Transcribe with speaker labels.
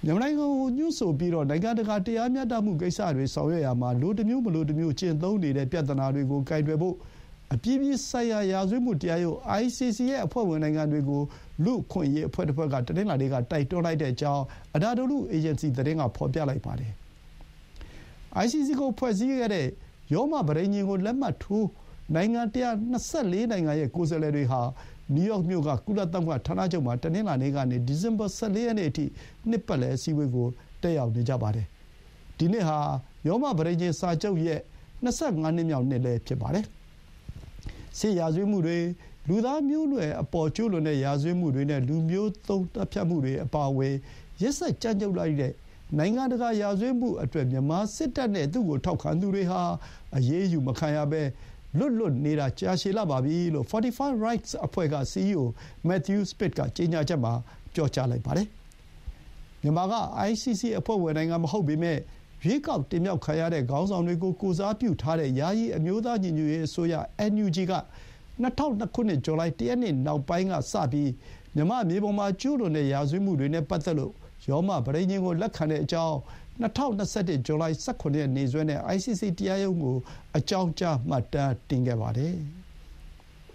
Speaker 1: မြန်မာနိုင်ငံကိုညှို့ဆိုပြီးတော့နိုင်ငံတကာတရားမျှတမှုကိစ္စတွေဆောင်ရွက်ရမှာလိုတစ်မျိုးမလိုတစ်မျိုးကျင့်သုံးနေတဲ့ပြဿနာတွေကိုကိုင်တွယ်ဖို့အပြည်ပြည်ဆိုင်ရာရာဇဝတ်မှုတရားရုံး ICC ရဲ့အဖွဲ့ဝင်နိုင်ငံတွေကိုလူ့အခွင့်အရေးအဖွဲ့တစ်ဖွဲ့ကတနင်္လာနေ့ကတိုက်တွန်းလိုက်တဲ့အကြောင်းအနာဒိုလုအေဂျင်စီသတင်းကဖော်ပြလိုက်ပါတယ်။ ICC ကိုဖွဲ့စည်းခဲ့တဲ့ရောမပဋိညာဉ်ကိုလက်မှတ်ထိုးနိုင်ငံ124နိုင်ငံရဲ့ကိုယ်စားလှယ်တွေဟာနယူးယောက်မြို့ကကုလသမဂ္ဂဌာနချုပ်မှာတနင်္လာနေ့ကနေဒီဇင်ဘာ14ရက်နေ့အထိနှစ်ပတ်လည်အစည်းအဝေးကိုတက်ရောက်နေကြပါတယ်။ဒီနှစ်ဟာရောမပဋိညာဉ်စာချုပ်ရဲ့25နှစ်မြောက်နှစ်လည်းဖြစ်ပါတယ်။စစ်ရာဇဝတ်မှုတွေလူသားမျိုးနွယ်အပေါ်ကျူးလွန်တဲ့ရာဇဝတ်မှုတွေနဲ့လူမျိုးသုံးတပ်ဖြတ်မှုတွေအပါအဝင်ရက်စက်ကြမ်းကြုတ်လိုက်တဲ့နိုင်ငံတကာရာဇဝတ်မှုအတွက်မြန်မာစစ်တပ်နဲ့သူ့ကိုထောက်ခံသူတွေဟာအရေးယူမခံရဘဲလွတ်နေတာကြာရှည်လာပါပြီလို့ Fortify Rights အဖွဲ့က CEO Matthew Smith ကကြေညာချက်မှာပြောကြားလိုက်ပါတယ်။မြန်မာက ICC အဖွဲ့ဝင်နိုင်ငံမဟုတ်ပေမဲ့ရွေးကောက်တင်မြှောက်ခံရတဲ့ခေါင်းဆောင်တွေကိုကိုစားပြုထားတဲ့ယာယီအမျိုးသားညီညွတ်ရေးအစိုးရ NUG က2002ခုနှစ်ဇူလိုင်1ရက်နေ့နောက်ပိုင်းကစပြီးမြန်မာမြေပေါ်မှာကျူးလွန်တဲ့ရာဇဝတ်မှုတွေနဲ့ပတ်သက်လို့ရောမပဋိညာဉ်ကိုလက်ခံတဲ့အကြောင်း2021ဇူလိုင်18ရက်နေ့စွဲနဲ့ ICC တရားရုံးကိုအကြောင်းကြားမှတ်တမ်းတင်ခဲ့ပါတယ်။